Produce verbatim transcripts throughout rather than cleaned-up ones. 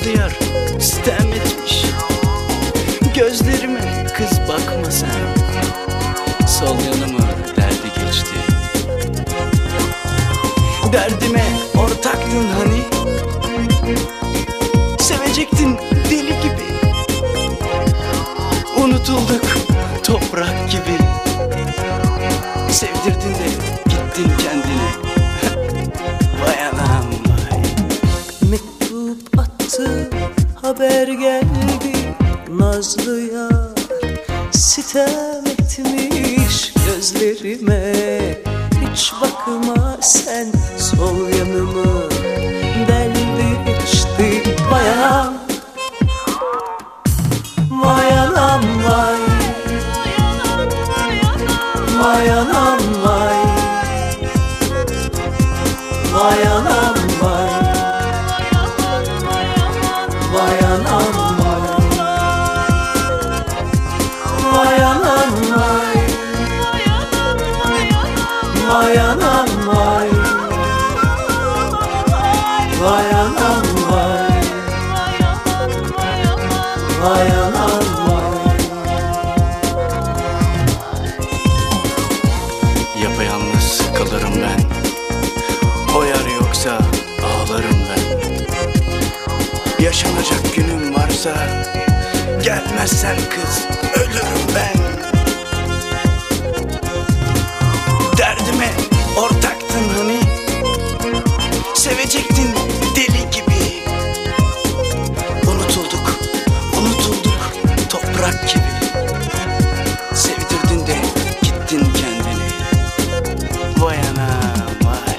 yar sitem etmiş. Gözlerime kız bakma sen, sol yanıma derdi geçti. Derdime ortaktın hani, sevecektin deli gibi. Unutulduk toprak gibi, sevdirdin de gittin kendini. Vay anam vay. Mektup attı, haber geldi, nazlı yar sitem etmiş gözlerime. Hiç bakma sen, sol yanımı deldi geçti. Vay anam, vay anam vay, vay anam vay, vay anam vay, vay anam vay, vay anam vay, vay anam vay, vay anam vay, vay anam vay. Yapayalnız kalırım ben, o yar yoksa ağlarım ben. Yaşanacak günüm varsa, gelmezsen kız ölürüm ben. Derdime ortaktın hani, sevecektin deli gibi. Unutulduk, unutulduk toprak gibi. Sevdirdin de gittin kendini. Vay anam vay.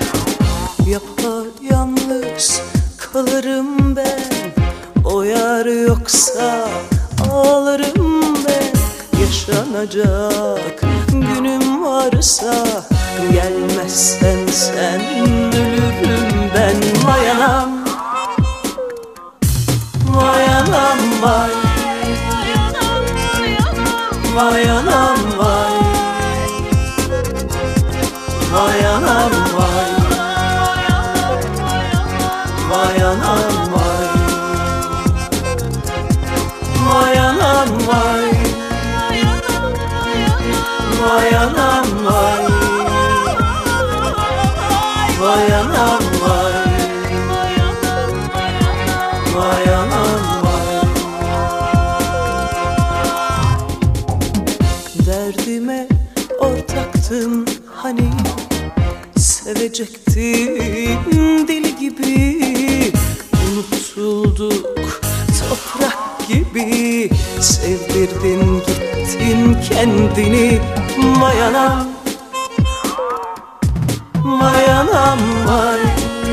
Yapayalnız kalırım ben, o yar yoksa ağlarım ben. Yaşanacak günüm varsa, gelmezsen sen ölürüm ben. Vay anam, vay anam vay, vay anam vay, vay anam vay, vay anam vay, vay anam vay, vay anam vay, vay anam vay, vay anam vay. Derdime ortaktın hani, sevecektin deli gibi. Unutulduk toprak gibi, sevdirdin gittin kendini. Vay anam, vay anam vay,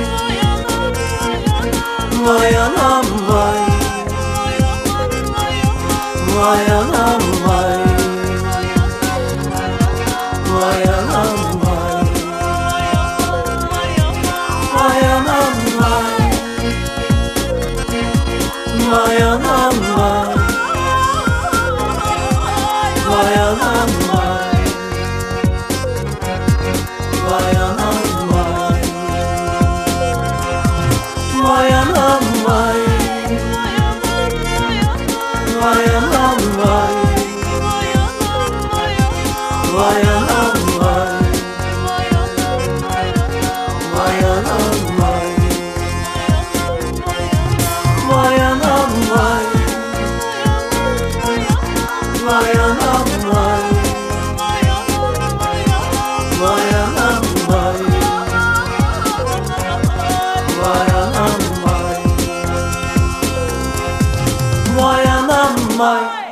vay anam vay, vay anam vay, vay anam vay, vay anam vay, vay anam vay, vay anam vay, vay anam vay, vay anam vay, vay anam vay, vay anam vay, vay anam vay, vay anam vay, vay anam vay, vay anam vay, vay anam vay, vay anam vay.